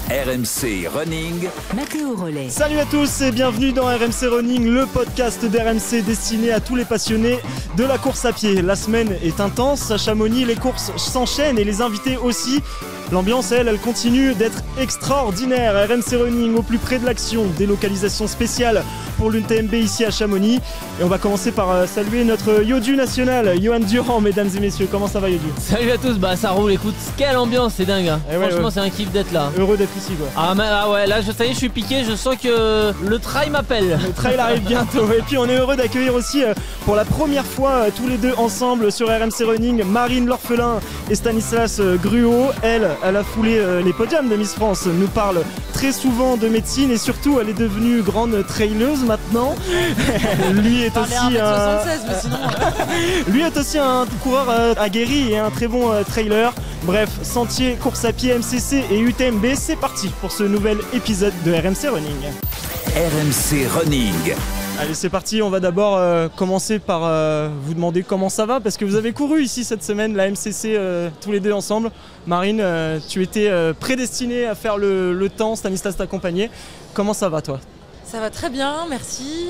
RMC Running, Mathéo Rollet. Salut à tous et bienvenue dans RMC Running, le podcast d'RMC destiné à tous les passionnés de la course à pied. La semaine est intense, à Chamonix les courses s'enchaînent et les invités aussi. L'ambiance, elle continue d'être extraordinaire. RMC Running au plus près de l'action, des localisations spéciales pour l'UTMB ici à Chamonix. Et on va commencer par saluer notre Yodu national, Johan Durand, mesdames et messieurs. Comment ça va Yodu ? Salut à tous, ça roule, écoute, quelle ambiance, c'est dingue hein. Franchement c'est un kiff d'être là. Heureux d'être ici quoi. Ah ouais, là ça y est, je suis piqué, je sens que le trail m'appelle. Le trail arrive bientôt. Et puis on est heureux d'accueillir aussi pour la première fois tous les deux ensemble sur RMC Running, Marine L'Orphelin et Stanislas Gruau. Elle a foulé les podiums de Miss France, nous parle très souvent de médecine et surtout elle est devenue grande traileuse maintenant. Lui est aussi lui est aussi un coureur aguerri et un très bon trailer. Bref, sentier, course à pied, MCC et UTMB, c'est parti pour ce nouvel épisode de RMC Running. RMC Running. Allez, c'est parti, on va d'abord commencer par vous demander comment ça va, parce que vous avez couru ici cette semaine, la MCC, tous les deux ensemble. Marine, tu étais prédestinée à faire le temps, Stanislas t'accompagnait. Comment ça va toi ? Ça va très bien, merci.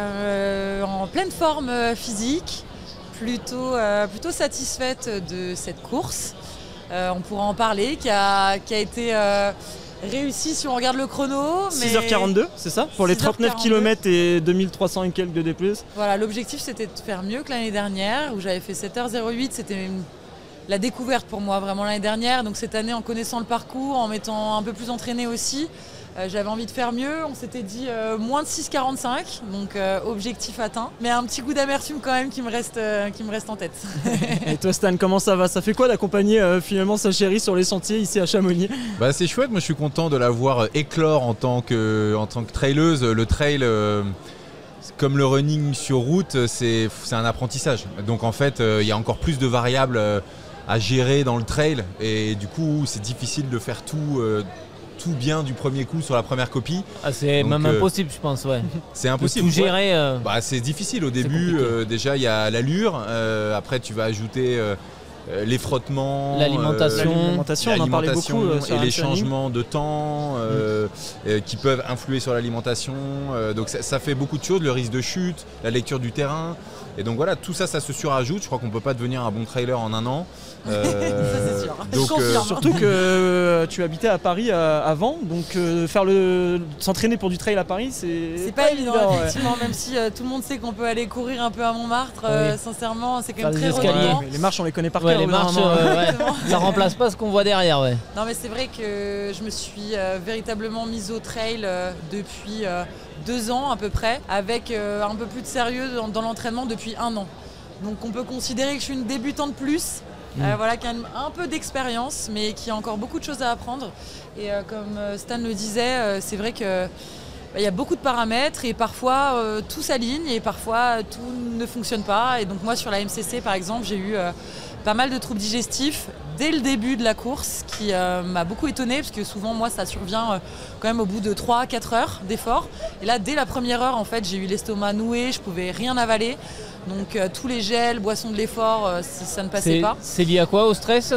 En pleine forme physique, plutôt satisfaite de cette course. On pourra en parler, qui a été réussi si on regarde le chrono. 6h42, c'est ça ? Pour les 39 km et 2300 et quelques de D+. Voilà, l'objectif c'était de faire mieux que l'année dernière, où j'avais fait 7h08, c'était la découverte pour moi vraiment l'année dernière. Donc cette année, en connaissant le parcours, en m'étant un peu plus entraînée aussi, j'avais envie de faire mieux. On s'était dit moins de 6h45, donc objectif atteint. Mais un petit goût d'amertume quand même qui me reste en tête. Et toi Stan, comment ça va ? Ça fait quoi d'accompagner finalement sa chérie sur les sentiers ici à Chamonix ? C'est chouette, moi je suis content de la voir éclore en tant que traileuse. Le trail, comme le running sur route, c'est un apprentissage. Donc en fait, il y a encore plus de variables à gérer dans le trail. Et du coup, c'est difficile de faire tout bien du premier coup sur la première copie. C'est même impossible je pense, ouais. C'est impossible. De tout gérer. C'est difficile au début, déjà il y a l'allure, après tu vas ajouter les frottements, l'alimentation, on en parlait beaucoup et les changements de temps qui peuvent influer sur l'alimentation. Donc ça fait beaucoup de choses, le risque de chute, la lecture du terrain. Et donc voilà, tout ça se surajoute. Je crois qu'on ne peut pas devenir un bon trailer en un an. Ça c'est sûr. Donc, surtout que tu habitais à Paris avant, donc s'entraîner pour du trail à Paris, c'est pas évident effectivement, même si tout le monde sait qu'on peut aller courir un peu à Montmartre. Sincèrement, c'est quand même très redondant. Les marches, on les connaît par cœur. Les marches, ça remplace pas ce qu'on voit derrière. Ouais. Non mais c'est vrai que je me suis véritablement mise au trail depuis 2 ans à peu près, avec un peu plus de sérieux dans l'entraînement depuis 1 an. Donc on peut considérer que je suis une débutante plus, qui a un peu d'expérience, mais qui a encore beaucoup de choses à apprendre. Et comme Stan le disait, c'est vrai que il y a beaucoup de paramètres et parfois tout s'aligne et parfois tout ne fonctionne pas. Et donc moi sur la MCC par exemple, j'ai eu pas mal de troubles digestifs dès le début de la course, qui m'a beaucoup étonnée parce que souvent moi ça survient quand même au bout de 3-4 heures d'effort. Et là dès la première heure en fait j'ai eu l'estomac noué, je pouvais rien avaler. Donc tous les gels, boissons de l'effort, ça ne passait pas. C'est lié à quoi ? Au stress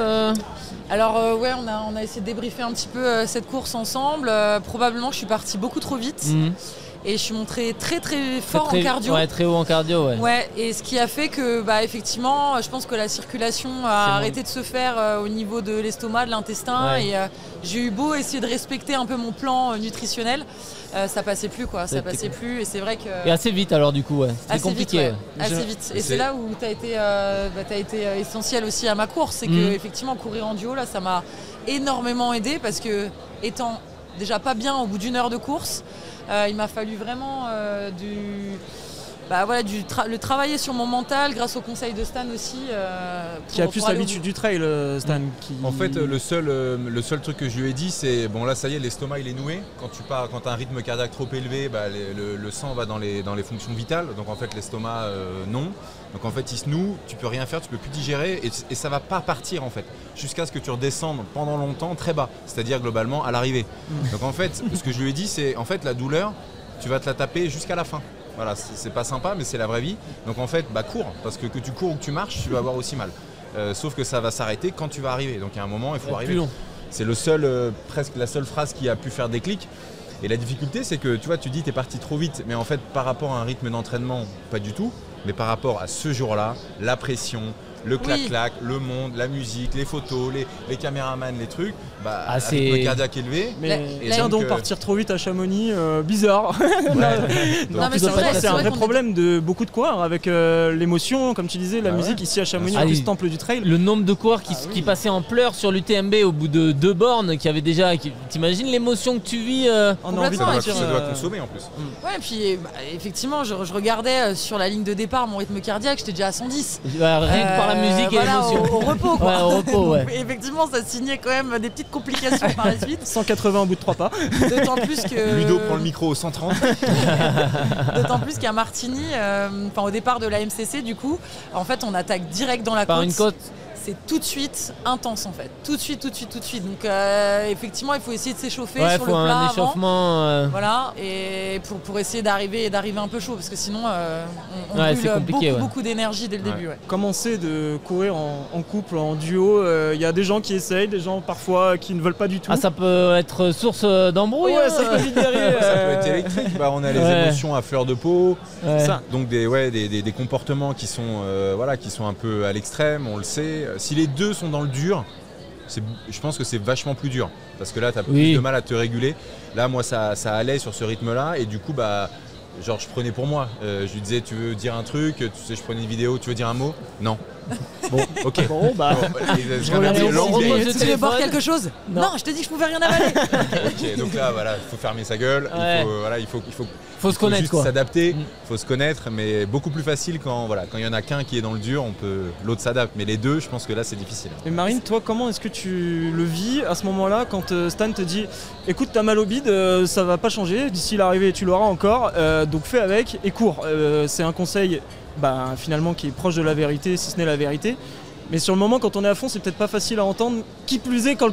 Alors on a essayé de débriefer un petit peu cette course ensemble. Probablement je suis partie beaucoup trop vite. Et je suis montée très très fort en cardio. Ouais, très haut en cardio, ouais. Ouais, et ce qui a fait que, effectivement, je pense que la circulation a arrêté de se faire au niveau de l'estomac, de l'intestin. Ouais. Et j'ai eu beau essayer de respecter un peu mon plan nutritionnel, ça passait plus, quoi. Ça passait plus, et c'est vrai que. Et assez vite alors, du coup, ouais. C'était compliqué. Vite, ouais. Assez vite. Et c'est là où t'as été essentiel aussi à ma course, c'est que effectivement courir en duo, là, ça m'a énormément aidé parce que étant déjà pas bien au bout d'1 heure de course. Il m'a fallu vraiment le travailler sur mon mental grâce au conseil de Stan aussi. Qui a plus l'habitude du trail, Stan. En fait, le seul truc que je lui ai dit, c'est bon là ça y est, l'estomac il est noué. Quand tu as un rythme cardiaque trop élevé, le sang va dans les fonctions vitales. Donc en fait l'estomac non. Donc en fait il se noue, tu peux rien faire, tu peux plus digérer et ça va pas partir en fait jusqu'à ce que tu redescendes pendant longtemps très bas, c'est-à-dire globalement à l'arrivée. Donc en fait ce que je lui ai dit c'est en fait la douleur tu vas te la taper jusqu'à la fin. Voilà, c'est pas sympa mais c'est la vraie vie. Donc en fait cours parce que tu cours ou que tu marches tu vas avoir aussi mal. Sauf que ça va s'arrêter quand tu vas arriver. Donc il y a un moment il faut arriver. C'est presque la seule phrase qui a pu faire déclic. Et la difficulté, c'est que tu vois, tu dis t'es parti trop vite, mais en fait par rapport à un rythme d'entraînement, pas du tout, mais par rapport à ce jour-là, la pression, le clac-clac, le monde, la musique, les photos, les caméramans, les trucs, avec le cardiaque élevé. Mais tiens donc partir trop vite à Chamonix, bizarre. Non, mais c'est un vrai problème de beaucoup de coureurs avec l'émotion, comme tu disais, la musique ici à Chamonix, le temple du trail. Le nombre de coureurs qui passaient en pleurs sur l'UTMB au bout de 2 bornes, qui avaient déjà. T'imagines l'émotion que tu vis On a envie de partir. Ça doit consommer en plus. Ouais, et puis effectivement, je regardais sur la ligne de départ mon rythme cardiaque, j'étais déjà à 110. Rien que par la musique et l'émotion. Au repos, quoi. Ouais, au repos, ouais. Effectivement, ça signait quand même des petites complications par la suite. 180 au bout de 3 pas. D'autant plus que. Ludo prend le micro au 130. D'autant plus qu'à Martigny, au départ de la MCC, du coup, en fait, on attaque direct dans la côte. Par une côte. C'est tout de suite intense en fait. Tout de suite. Donc effectivement, il faut essayer de s'échauffer sur le plat un échauffement. Voilà, et pour essayer d'arriver un peu chaud, parce que sinon on brûle beaucoup d'énergie dès le début. Ouais. Comment c'est de courir en couple, en duo? Il y a des gens qui essayent, des gens parfois qui ne veulent pas du tout. Ah, ça peut être source d'embrouille. Ouais, ça peut vite derrière. Ça peut être électrique. On a les émotions à fleur de peau. Ça. Donc des comportements qui sont un peu à l'extrême, on le sait. Si les deux sont dans le dur, je pense que c'est vachement plus dur. Parce que là, tu as plus de mal à te réguler. Là, moi, ça allait sur ce rythme-là. Et du coup, je prenais pour moi. Je lui disais, tu veux dire un truc? Tu sais, je prenais une vidéo, tu veux dire un mot? Non. Bon, ok. Tu veux boire quelque chose? Non, je t'ai dit que je pouvais rien avaler. Ok, donc là, il faut fermer sa gueule. Il faut se connaître, juste s'adapter. Il faut se connaître, mais beaucoup plus facile quand il y en a qu'un qui est dans le dur, l'autre s'adapte. Mais les deux, je pense que là, c'est difficile. Et Marine, toi, comment est-ce que tu le vis à ce moment-là quand Stan te dit, écoute, t'as mal au bide, ça va pas changer. D'ici l'arrivée, tu l'auras encore. Donc fais avec et cours. C'est un conseil. Finalement qui est proche de la vérité, si ce n'est la vérité. Mais sur le moment, quand on est à fond, c'est peut-être pas facile à entendre. Qui plus est quand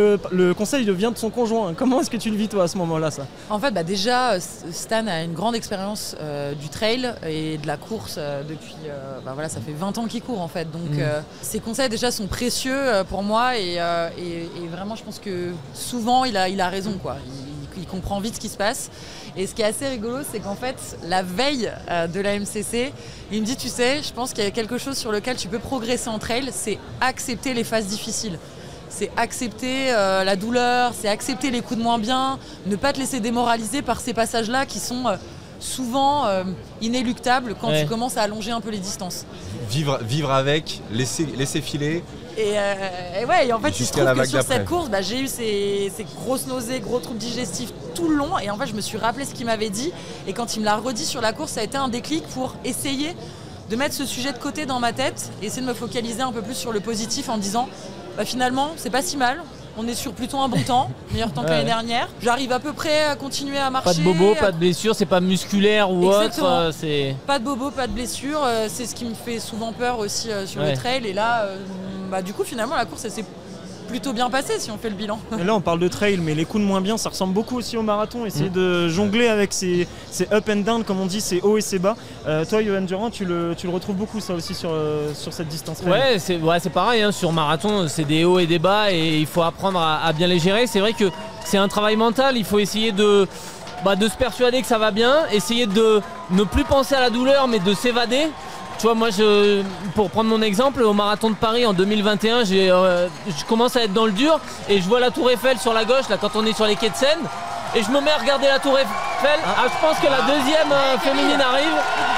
le conseil vient de son conjoint. Comment est-ce que tu le vis toi à ce moment-là, ça? En fait, déjà, Stan a une grande expérience du trail et de la course depuis. Ça fait 20 ans qu'il court en fait. Donc ses conseils déjà sont précieux pour moi et vraiment, je pense que souvent il a raison, quoi. Il comprend vite ce qui se passe. Et ce qui est assez rigolo, c'est qu'en fait, la veille de la MCC, il me dit, tu sais, je pense qu'il y a quelque chose sur lequel tu peux progresser en trail, c'est accepter les phases difficiles. C'est accepter la douleur, c'est accepter les coups de moins bien, ne pas te laisser démoraliser par ces passages-là qui sont souvent inéluctables quand tu commences à allonger un peu les distances. Vivre avec, laisser filer. Et en fait, il se trouve que sur cette course, j'ai eu ces grosses nausées, gros troubles digestifs tout le long. Et en fait, je me suis rappelé ce qu'il m'avait dit. Et quand il me l'a redit sur la course, ça a été un déclic pour essayer de mettre ce sujet de côté dans ma tête, essayer de me focaliser un peu plus sur le positif en me disant, finalement, c'est pas si mal. On est sur plutôt un bon temps, meilleur temps que l'année dernière. J'arrive à peu près à continuer à marcher. Pas de bobo, pas de blessure, c'est pas musculaire ou Exactement. Autre. Pas de bobo, pas de blessure. C'est ce qui me fait souvent peur aussi sur le trail. Et là, du coup, finalement, la course, elle s'est plutôt bien passée si on fait le bilan. Et là, on parle de trail, mais les coups de moins bien, ça ressemble beaucoup aussi au marathon. Essayer de jongler avec ces up and down, comme on dit, ces hauts et ces bas. Toi, Johan Durand, tu le retrouves beaucoup, ça aussi, sur cette distance trail. Ouais, c'est pareil. Sur marathon, c'est des hauts et des bas et il faut apprendre à bien les gérer. C'est vrai que c'est un travail mental. Il faut essayer de se persuader que ça va bien, essayer de ne plus penser à la douleur, mais de s'évader. Tu vois, moi, pour prendre mon exemple, au marathon de Paris en 2021, je commence à être dans le dur et je vois la Tour Eiffel sur la gauche, là, quand on est sur les quais de Seine, et je me mets à regarder la Tour Eiffel. Je pense que la deuxième féminine arrive.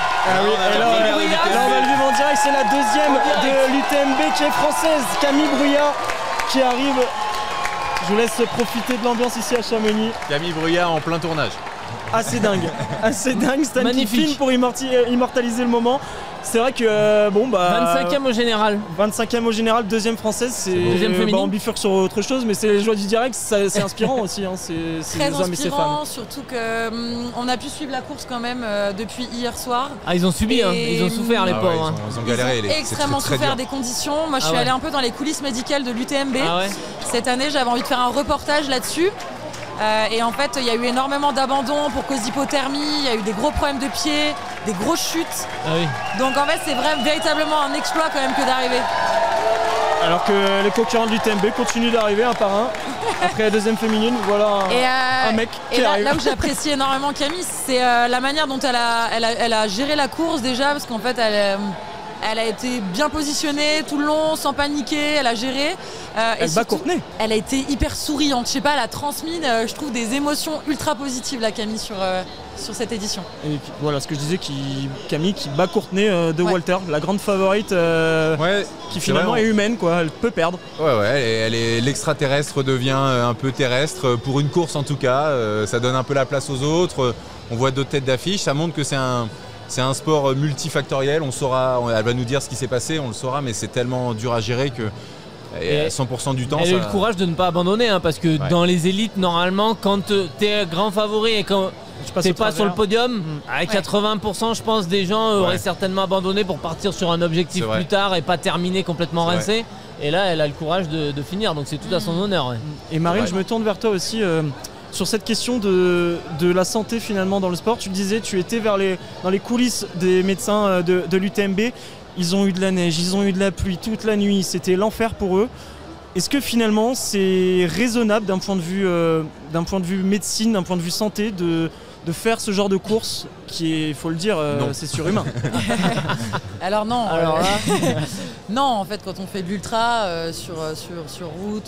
Et là, on va le vivre en direct. C'est la deuxième de l'UTMB qui est française, Camille Bruyat, qui arrive. Je vous laisse profiter de l'ambiance ici à Chamonix. Camille Bruyat en plein tournage. Assez dingue, Stan qui filme pour immortaliser le moment. C'est vrai que 25e au général. 25e au général, deuxième française, on bifurque sur autre chose, mais c'est les joies du direct, c'est inspirant aussi. C'est très les hommes et ces femmes. inspirant, surtout qu'on a pu suivre la course quand même depuis hier soir. Ils ont subi, ils ont souffert les pauvres. Ils ont galéré. Ils ont extrêmement souffert des conditions. Moi je suis allée un peu dans les coulisses médicales de l'UTMB. Cette année j'avais envie de faire un reportage là-dessus. Et en fait, il y a eu énormément d'abandons pour cause d'hypothermie, il y a eu des gros problèmes de pieds, des grosses chutes. Donc en fait, c'est véritablement un exploit quand même que d'arriver. Alors que les concurrents de l'UTMB continuent d'arriver un par un. Après la deuxième féminine, voilà un mec qui arrive. Là où j'apprécie énormément Camille, c'est la manière dont elle a géré la course déjà, parce qu'en fait elle a été bien positionnée tout le long, sans paniquer, elle a géré. Elle bat Courtenay. Elle a été hyper souriante, je sais pas, elle a transmis, je trouve, des émotions ultra positives, la Camille, sur cette édition. Et voilà ce que je disais, Camille qui bat Courtenay de Walter, la grande favorite qui finalement est humaine, quoi. Elle peut perdre. Ouais, l'extraterrestre devient un peu terrestre, pour une course en tout cas. Ça donne un peu la place aux autres. On voit d'autres têtes d'affiche, ça montre que c'est un sport multifactoriel, elle va nous dire ce qui s'est passé, on le saura, mais c'est tellement dur à gérer que 100% du temps. Elle a eu le courage de ne pas abandonner, parce que dans les élites, normalement, quand t'es grand favori et quand t'es pas sur le podium, à 80%, je pense, des gens auraient certainement abandonné pour partir sur un objectif plus tard et pas terminer complètement rincé. Et là, elle a le courage de finir, donc c'est tout à son honneur. Ouais. Et Marine, je me tourne vers toi aussi. Sur cette question de la santé finalement dans le sport, tu le disais, tu étais dans les coulisses des médecins de l'UTMB. Ils ont eu de la neige, ils ont eu de la pluie toute la nuit, c'était l'enfer pour eux. Est-ce que finalement c'est raisonnable d'un point de vue médecine, d'un point de vue santé, de faire ce genre de course qui est, il faut le dire, c'est surhumain? Alors non. Alors là non, en fait, quand on fait de l'ultra sur route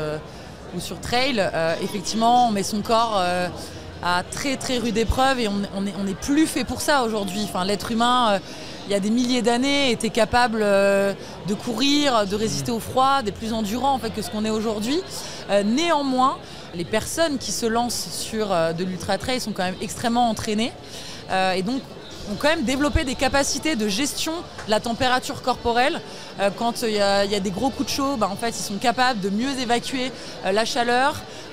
ou sur trail, effectivement, on met son corps à très très rude épreuve et on n'est plus fait pour ça aujourd'hui. Enfin, l'être humain, il y a des milliers d'années, était capable de courir, de résister au froid, d'être plus endurant en fait, que ce qu'on est aujourd'hui. Néanmoins, les personnes qui se lancent sur de l'ultra trail sont quand même extrêmement entraînées et donc ont quand même développé des capacités de gestion de la température corporelle. Quand il y a des gros coups de chaud, en fait, ils sont capables de mieux évacuer la chaleur.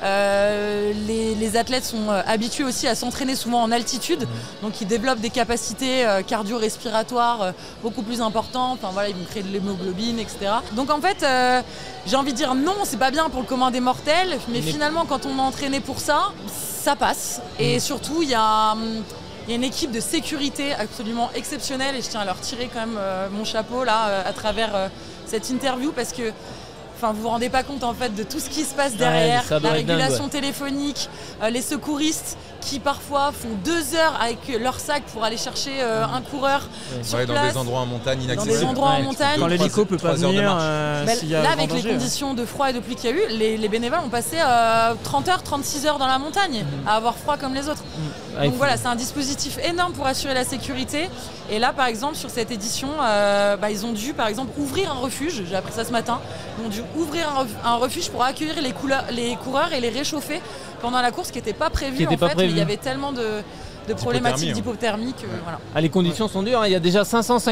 Les athlètes sont habitués aussi à s'entraîner souvent en altitude, donc ils développent des capacités cardio-respiratoires beaucoup plus importantes. Enfin, voilà, ils vont créer de l'hémoglobine, etc. Donc en fait, j'ai envie de dire non, c'est pas bien pour le commun des mortels, mais finalement, quand on est entraîné pour ça, ça passe. Et surtout, il y a une équipe de sécurité absolument exceptionnelle et je tiens à leur tirer quand même mon chapeau là à travers cette interview parce que vous vous rendez pas compte en fait de tout ce qui se passe derrière, la régulation téléphonique, les secouristes qui parfois font 2 heures avec leur sac pour aller chercher un coureur sur place. Dans des endroits en montagne inaccessibles. Dans des endroits en montagne. Quand l'hélico peut pas venir. Là, avec les conditions de froid et de pluie qu'il y a eu, les bénévoles ont passé 30 heures, 36 heures dans la montagne à avoir froid comme les autres. Donc voilà, c'est un dispositif énorme pour assurer la sécurité. Et là, par exemple, sur cette édition, ils ont dû, par exemple, ouvrir un refuge. J'ai appris ça ce matin. Ils ont dû ouvrir un refuge pour accueillir les coureurs et les réchauffer pendant la course qui n'était pas prévue en fait. Mais il y avait tellement de problématiques d'hypothermie que voilà. Les conditions sont dures. Il y a déjà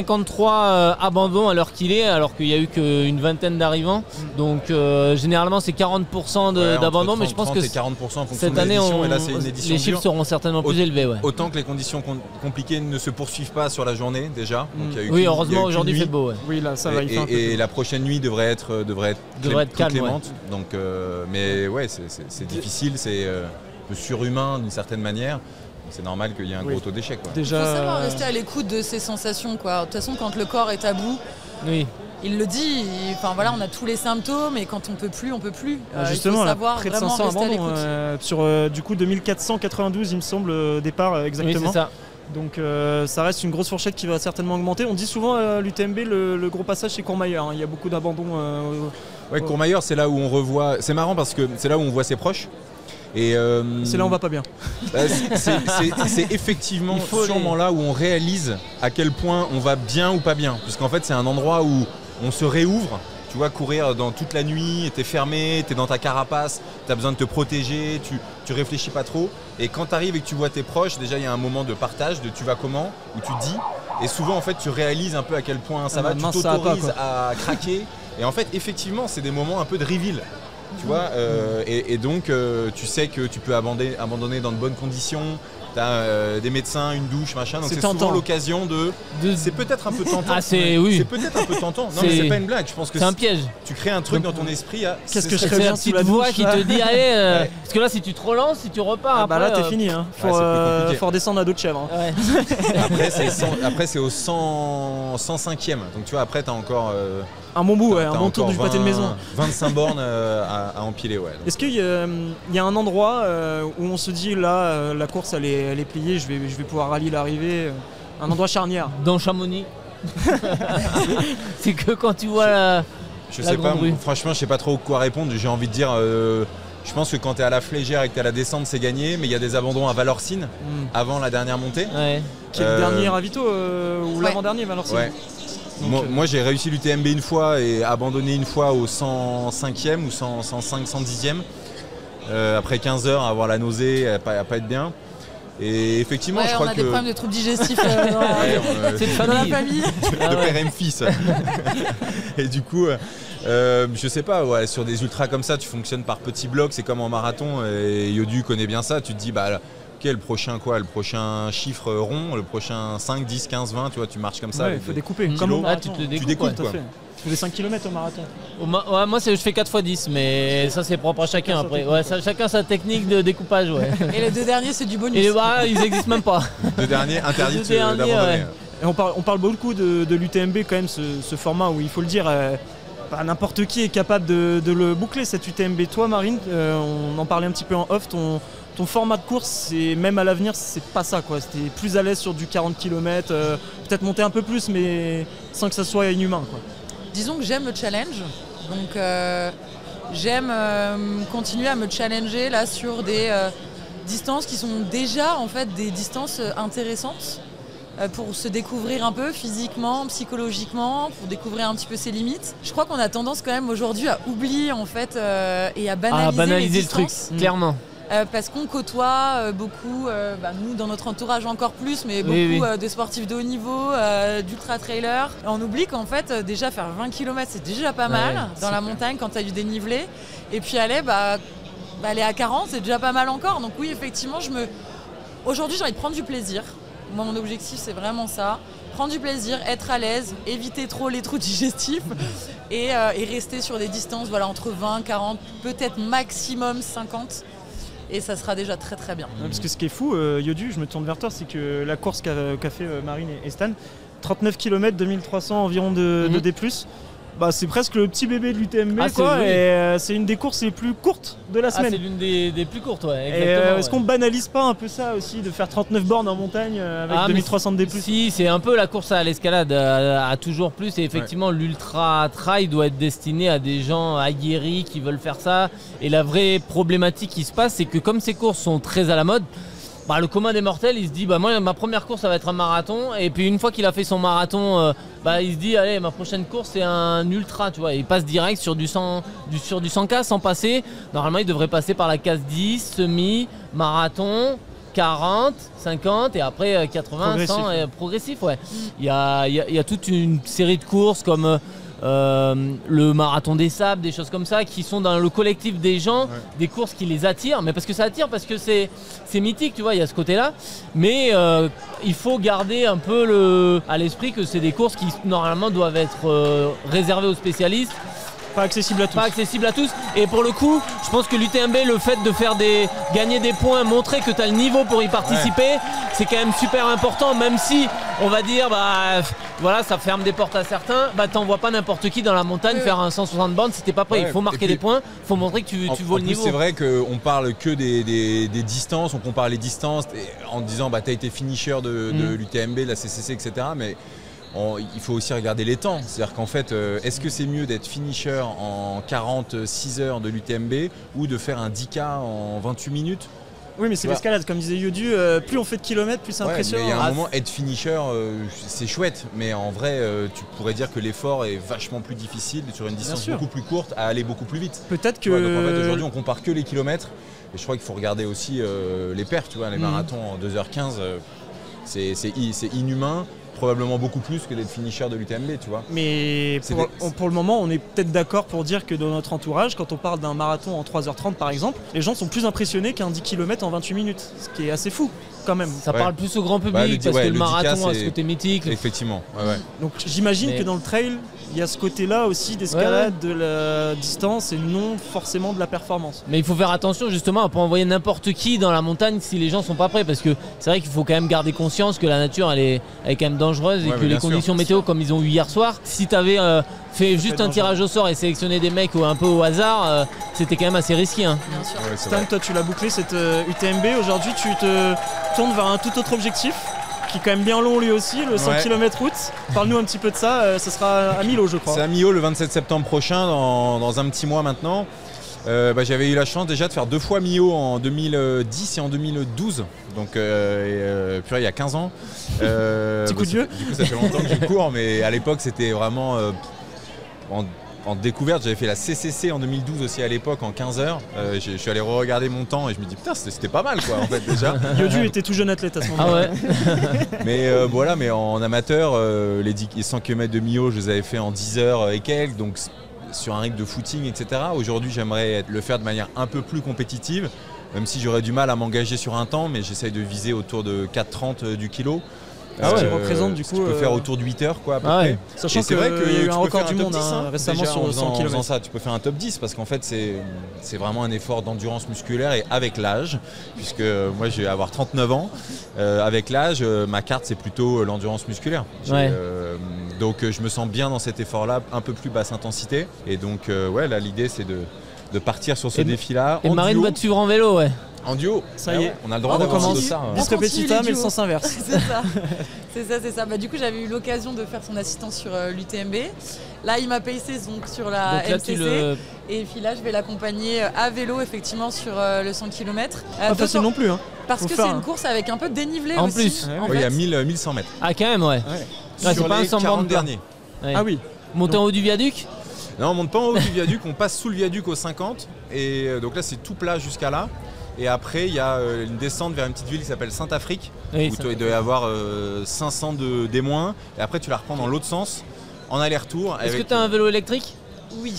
553 abandons à l'heure qu'il est, alors qu'il n'y a eu qu'une vingtaine d'arrivants. Donc généralement c'est 40% d'abandon, mais je pense que 40% en fonction cette année, et là, c'est une édition les chiffres seront certainement plus élevés. Ouais. Autant que les conditions compliquées ne se poursuivent pas sur la journée déjà. Donc, heureusement aujourd'hui il fait beau. Ouais. Oui, là ça va. Et la prochaine nuit devrait être calme, clémente. Ouais. Donc, mais ouais, c'est difficile, c'est un peu surhumain d'une certaine manière. C'est normal qu'il y ait un gros taux d'échec. Il faut savoir rester à l'écoute de ses sensations. De toute façon, quand le corps est à bout, il le dit. On a tous les symptômes et quand on peut plus, on peut plus. Justement, il faut savoir près de vraiment 500 rester à abandons sur du coup 2492, il me semble, départ exactement. Oui, c'est ça. Donc ça reste une grosse fourchette qui va certainement augmenter. On dit souvent à l'UTMB, le gros passage c'est Courmayeur. Il y a beaucoup d'abandons. Courmayeur, c'est là où on revoit. C'est marrant parce que c'est là où on voit ses proches. Et c'est là où on va pas bien. C'est effectivement sûrement là où on réalise à quel point on va bien ou pas bien. Puisqu'en fait c'est un endroit où on se réouvre. Tu vois, courir dans toute la nuit, t'es fermé, t'es dans ta carapace, t'as besoin de te protéger, tu réfléchis pas trop. Et quand t'arrives et que tu vois tes proches, déjà il y a un moment de partage, de tu vas comment, où tu dis. Et souvent en fait tu réalises un peu à quel point ça va, tu t'autorises à craquer. Et en fait effectivement c'est des moments un peu de reveal. Tu vois, et donc tu sais que tu peux abandonner dans de bonnes conditions. T'as des médecins, une douche, machin. Donc c'est souvent l'occasion de. C'est peut-être un peu tentant. C'est peut-être un peu tentant. Non, mais c'est pas une blague. Je pense que c'est un piège. Tu crées un truc dans ton esprit. Qu'est-ce que je ferais bien sous la voix qui te dit allez. Parce que là, si tu te relances, si tu repars, là t'es fini. Faut redescendre à d'autres chèvres. Après c'est au 105e. Donc tu vois, après t'as encore Un bon bout, ouais, un T'as bon tour encore du pâté de maison. 25 bornes à empiler, ouais. Est-ce qu'il y a un endroit où on se dit là, la course elle est pliée, je vais pouvoir rallier l'arrivée, un endroit charnière? Dans Chamonix. C'est que quand tu vois Je la sais pas, grande rue. franchement, je sais pas trop quoi répondre. J'ai envie de dire, je pense que quand t'es à la Flégère et que t'es à la descente, c'est gagné, mais il y a des abandons à Valorcine avant la dernière montée. Ouais. Qui est le dernier ravito ou l'avant-dernier Valorcine? Ouais. Moi j'ai réussi l'UTMB une fois et abandonné une fois au 105e ou 105, 110e. Après 15 heures à avoir la nausée, à pas être bien. Et effectivement, je crois on a que. des problèmes de troubles digestifs C'est de dans la famille. famille. De père et fils. Et du coup, je sais pas, ouais, sur des ultras comme ça, tu fonctionnes par petits blocs, c'est comme en marathon. Et Yodu connaît bien ça. Tu te dis, bah, ok, le prochain chiffre rond, le prochain 5, 10, 15, 20, tu vois, tu marches comme ça. Ouais, il faut découper. Mmh. Comme au Ah, tu marathon. te découpes, découpes, Tout à quoi. fait. Tous les 5 km au marathon. Ouais, moi je fais 4x10, mais ça c'est propre à chacun Chacun sa après. technique, Ouais, chacun sa technique de découpage. Ouais. Et les 2 derniers, c'est du bonus. Et ils existent même pas. Le dernier interdit Le dernier, d'abandonner. ouais. Et on parle beaucoup de l'UTMB quand même, ce format où il faut le dire, pas n'importe qui est capable de le boucler cette UTMB. Toi Marine, on en parlait un petit peu en off, ton format de course, c'est même à l'avenir, c'est pas ça quoi. C'était plus à l'aise sur du 40 km, peut-être monter un peu plus, mais sans que ça soit inhumain quoi. Disons que j'aime le challenge, donc j'aime continuer à me challenger là sur des distances qui sont déjà en fait des distances intéressantes pour se découvrir un peu physiquement, psychologiquement, pour découvrir un petit peu ses limites. Je crois qu'on a tendance quand même aujourd'hui à oublier en fait et à banaliser, les le truc, distances. clairement. Parce qu'on côtoie beaucoup, nous dans notre entourage encore plus, mais beaucoup Oui. de sportifs de haut niveau, d'ultra-trailers. On oublie qu'en fait, déjà faire 20 km, c'est déjà pas mal dans la montagne quand tu as du dénivelé. Et puis aller à 40, c'est déjà pas mal encore. Donc oui, effectivement, aujourd'hui, j'ai envie de prendre du plaisir. Moi, mon objectif, c'est vraiment ça. Prendre du plaisir, être à l'aise, éviter trop les trous digestifs et rester sur des distances entre 20, 40, peut-être maximum 50. Et ça sera déjà très très bien. Parce que ce qui est fou, Yodu, je me tourne vers toi, c'est que la course qu'a fait Marine et Stan, 39 km, 2300 environ de D+, c'est presque le petit bébé de l'UTMB quoi, et c'est une des courses les plus courtes de la semaine. C'est l'une des plus courtes, ouais. Et Exactement. est-ce qu'on banalise pas un peu ça aussi, de faire 39 bornes en montagne avec 2300 de D+? Si, c'est un peu la course à l'escalade, à toujours plus. Et effectivement, l'ultra trail doit être destiné à des gens aguerris qui veulent faire ça. Et la vraie problématique qui se passe, c'est que comme ces courses sont très à la mode, le commun des mortels, il se dit moi ma première course ça va être un marathon, et puis une fois qu'il a fait son marathon, il se dit allez, ma prochaine course c'est un ultra, tu vois, il passe direct sur du 100K sans passer. Normalement il devrait passer par la case 10, semi, marathon, 40, 50 et après 80, Progressif. 100 et progressif, ouais. Il y a toute une série de courses comme le marathon des sables, des choses comme ça qui sont dans le collectif des gens, des courses qui les attirent, mais parce que ça attire, parce que c'est mythique, tu vois, il y a ce côté là, mais il faut garder un peu à l'esprit que c'est des courses qui normalement doivent être réservées aux spécialistes. Pas accessible à tous. Pas accessible à tous. Et pour le coup, je pense que l'UTMB, le fait de gagner des points, montrer que tu as le niveau pour y participer, c'est quand même super important, même si on va dire ça ferme des portes à certains, t'envoies pas n'importe qui dans la montagne faire un 160 bornes si t'es pas prêt. Il faut marquer des points, il faut montrer que tu vaux le niveau. C'est vrai qu'on parle que des distances, on compare les distances en disant t'as été finisher de l'UTMB, de la CCC, etc. Mais il faut aussi regarder les temps. C'est-à-dire qu'en fait, est-ce que c'est mieux d'être finisher en 46 heures de l'UTMB ou de faire un 10K en 28 minutes? Oui, mais c'est l'escalade, comme disait Yodu, plus on fait de kilomètres, plus c'est impressionnant. Mais il y a un moment, être finisher, c'est chouette, mais en vrai, tu pourrais dire que l'effort est vachement plus difficile sur une distance beaucoup plus courte à aller beaucoup plus vite. Peut-être que. Donc en fait, aujourd'hui, on compare que les kilomètres, et je crois qu'il faut regarder aussi les perfs, tu vois, les marathons en 2h15, c'est inhumain. Probablement beaucoup plus que d'être finisher de l'UTMB, tu vois. Mais pour le moment, on est peut-être d'accord pour dire que dans notre entourage, quand on parle d'un marathon en 3h30 par exemple, les gens sont plus impressionnés qu'un 10 km en 28 minutes, ce qui est assez fou quand même. Ça parle plus au grand public parce que le marathon a ce côté mythique. Effectivement. Donc j'imagine que dans le trail, il y a ce côté-là aussi d'escalade, de la distance et non forcément de la performance. Mais il faut faire attention justement à pas envoyer n'importe qui dans la montagne si les gens sont pas prêts, parce que c'est vrai qu'il faut quand même garder conscience que la nature elle est quand même dangereuse et que les conditions météo comme ils ont eu hier soir, si tu avais fait juste un tirage au sort et sélectionner des mecs un peu au hasard, c'était quand même assez risqué. Hein. Bien sûr. Ouais, Stan, toi tu l'as bouclé cette UTMB, aujourd'hui tu te tournes vers un tout autre objectif qui est quand même bien long lui aussi, le 100 km route. Parle-nous un petit peu de ça, ça sera à Millau je crois. C'est à Millau le 27 septembre prochain, dans un petit mois maintenant. J'avais eu la chance déjà de faire 2 fois Millau en 2010 et en 2012, donc puis il y a 15 ans. Petit coup de vieux. Du coup ça fait longtemps que je cours, mais à l'époque c'était vraiment en découverte. J'avais fait la CCC en 2012 aussi à l'époque en 15 heures. Je suis allé regarder mon temps et je me dis putain c'était pas mal quoi en fait déjà. Yodu était tout jeune athlète à ce moment-là. Ah ouais. Mais en amateur, les 100 km de Millau je les avais fait en 10 heures et quelques, donc sur un rythme de footing, etc. Aujourd'hui, j'aimerais le faire de manière un peu plus compétitive, même si j'aurais du mal à m'engager sur un temps, mais j'essaye de viser autour de 4,30 du kilo. Qui représente du coup. Tu peux faire autour de 8 heures quoi, à peu près. Ouais. Sachant et c'est vrai qu'il y a eu un record du top monde 10, récemment déjà, sur 100 en km. faisant ça, tu peux faire un top 10 parce qu'en fait c'est vraiment un effort d'endurance musculaire et avec l'âge, puisque moi je vais avoir 39 ans, avec l'âge ma carte c'est plutôt l'endurance musculaire. Donc je me sens bien dans cet effort là, un peu plus basse intensité, et donc là l'idée c'est de partir sur ce défi là. Et Marine va te suivre en vélo, ouais. En duo, ça y est, on a le droit d'avoir ça. Bisco Petita, mais le sens inverse. C'est ça. Du coup, j'avais eu l'occasion de faire son assistance sur l'UTMB. Là, il m'a payé donc sur la MCC. Et puis là, je vais l'accompagner à vélo, effectivement, sur le 100 km. Pas facile non plus. Hein. Parce que c'est une course avec un peu de dénivelé en aussi. Plus. Il y a 1100 mètres. Ah, quand même, ouais. Sur c'est pas un les 40 dernier. derniers. Ouais. Ah oui. Monter en haut du viaduc ? Non, on monte pas en haut du viaduc, on passe sous le viaduc aux 50. Et donc là, c'est tout plat jusqu'à là. Et après, il y a une descente vers une petite ville qui s'appelle Saint-Afrique, où il doit y avoir 500 des moins. Et après, tu la reprends dans l'autre sens, en aller-retour. Est-ce que tu as un vélo électrique ? Oui.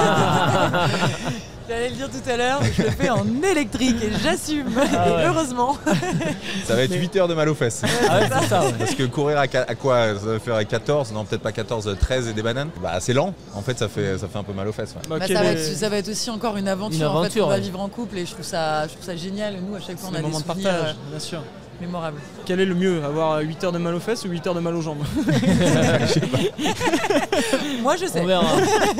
J'allais le dire tout à l'heure, je le fais en électrique et j'assume. Et heureusement. Ça va être 8 heures de mal aux fesses. C'est ça, ouais. Parce que courir à quoi ? Ça va faire 14, non peut-être pas 14, 13 et des bananes. C'est lent, en fait ça fait un peu mal aux fesses. Ouais. Ça va être aussi encore une aventure en fait, qu'on va vivre en couple, et je trouve ça génial. Nous à chaque fois on a des souvenirs de partage, bien sûr. Mémorable. Quel est le mieux, avoir 8 heures de mal aux fesses ou 8 heures de mal aux jambes? Moi je sais. On verra.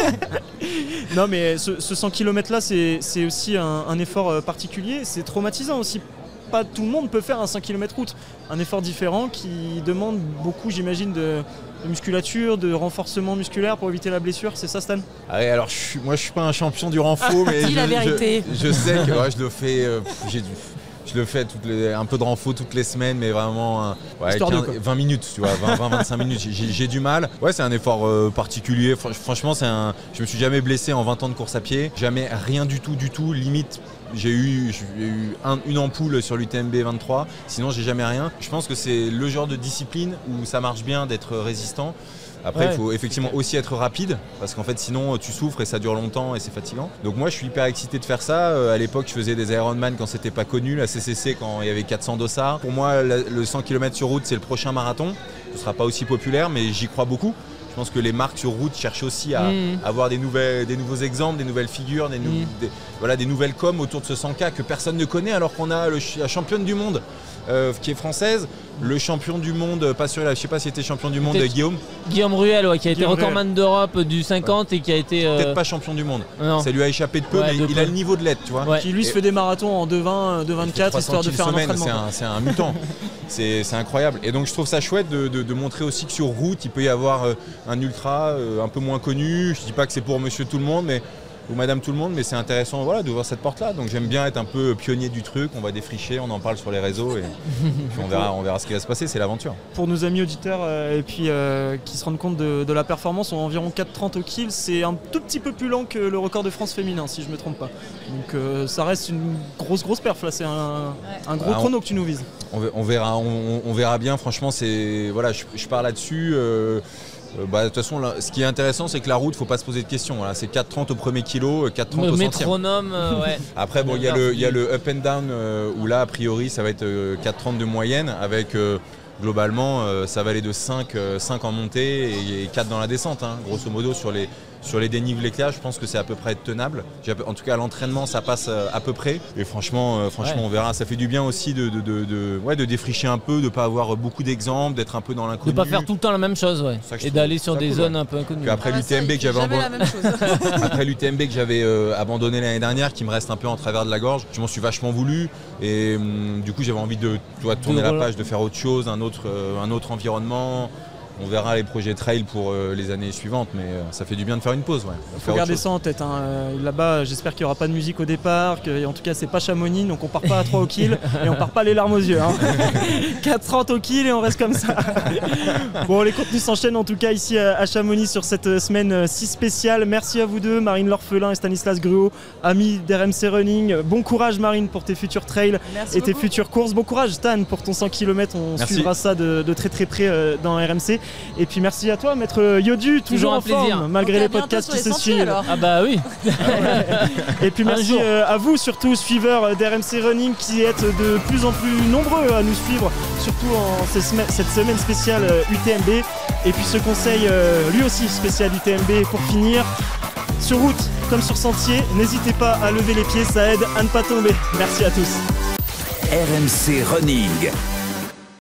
Non mais ce 100 km là c'est aussi un effort particulier, c'est traumatisant aussi. Pas tout le monde peut faire un 5 km route, un effort différent qui demande beaucoup j'imagine de musculature, de renforcement musculaire pour éviter la blessure, c'est ça Stan? Alors moi je suis pas un champion du renfort, mais dis la vérité. Je sais que je le fais, je le fais un peu de renfort toutes les semaines, mais vraiment 20 minutes, tu vois, 20-25 minutes, j'ai du mal. Ouais, c'est un effort particulier, franchement je me suis jamais blessé en 20 ans de course à pied, jamais rien du tout, limite. J'ai eu une ampoule sur l'UTMB 23, sinon j'ai jamais rien. Je pense que c'est le genre de discipline où ça marche bien d'être résistant. Après, il faut effectivement aussi être rapide, parce qu'en fait sinon tu souffres et ça dure longtemps et c'est fatigant. Donc moi je suis hyper excité de faire ça. À l'époque je faisais des Ironman quand c'était pas connu, la CCC quand il y avait 400 dossards. Pour moi le 100 km sur route c'est le prochain marathon. Ce sera pas aussi populaire mais j'y crois beaucoup. Je pense que les marques sur route cherchent aussi à avoir des nouveaux exemples, des nouvelles figures, des nouvelles coms autour de ce 100K que personne ne connaît, alors qu'on a la championne du monde qui est française, le champion du monde, pas sûr, je sais pas si était champion du monde, Guillaume Ruel, qui a été recordman d'Europe du 50 et qui a été... Peut-être pas champion du monde, ça lui a échappé de peu, mais il a le niveau de l'être, tu vois. Qui lui se fait des marathons en 2,20, 2,24 histoire de faire un entraînement. C'est un mutant, c'est incroyable. Et donc je trouve ça chouette de montrer aussi que sur route il peut y avoir un ultra un peu moins connu. Je dis pas que c'est pour monsieur tout le monde ou madame tout le monde, mais c'est intéressant d'ouvrir cette porte là. Donc j'aime bien être un peu pionnier du truc, on va défricher, on en parle sur les réseaux et puis on verra ce qui va se passer, c'est l'aventure. Pour nos amis auditeurs et puis qui se rendent compte de la performance, environ 4,30 au kill, c'est un tout petit peu plus lent que le record de France féminin si je me trompe pas. Donc ça reste une grosse perf là, c'est un gros chrono que tu nous vises. On verra bien, franchement je pars là-dessus. De toute façon, ce qui est intéressant, c'est que la route, faut pas se poser de questions. Voilà, c'est 4,30 au premier kilo, 4,30 au centième. Métronome, ouais. Après, il y a le up and down où là, a priori, ça va être 4,30 de moyenne avec globalement, ça va aller de 5 en montée et 4 dans la descente, grosso modo sur Sur les dénivelés clairs, je pense que c'est à peu près tenable. En tout cas, à l'entraînement, ça passe à peu près. Et franchement, on verra. Ça fait du bien aussi de défricher un peu, de ne pas avoir beaucoup d'exemples, d'être un peu dans l'inconnu. De pas faire tout le temps la même chose, et d'aller sur des zones un peu inconnues. Après l'UTMB que j'avais après l'UTMB que j'avais abandonné l'année dernière, qui me reste un peu en travers de la gorge, je m'en suis vachement voulu. Et du coup, j'avais envie de tourner la page, de faire autre chose, un autre environnement. On verra les projets trail pour les années suivantes, mais ça fait du bien de faire une pause. Il faut garder ça en tête. Là-bas, j'espère qu'il n'y aura pas de musique au départ, en tout cas, c'est pas Chamonix, donc on part pas à 3 au kill et on part pas les larmes aux yeux. 4,30 au kill et on reste comme ça. Bon, les contenus s'enchaînent en tout cas ici à Chamonix sur cette semaine si spéciale. Merci à vous deux, Marine L'Orphelin et Stanislas Gruau, amis d'RMC Running. Bon courage, Marine, pour tes futurs trails et tes futures courses. Bon courage, Stan, pour ton 100 km. On suivra ça de très très près dans RMC. Et puis merci à toi, maître Yodu, toujours en forme malgré les podcasts qui se suivent. Ah bah oui. Et puis merci à vous surtout, suiveurs d'RMC Running, qui êtes de plus en plus nombreux à nous suivre, surtout en cette semaine spéciale UTMB. Et puis ce conseil lui aussi spécial UTMB pour finir, sur route comme sur sentier, n'hésitez pas à lever les pieds, ça aide à ne pas tomber. Merci à tous. RMC Running.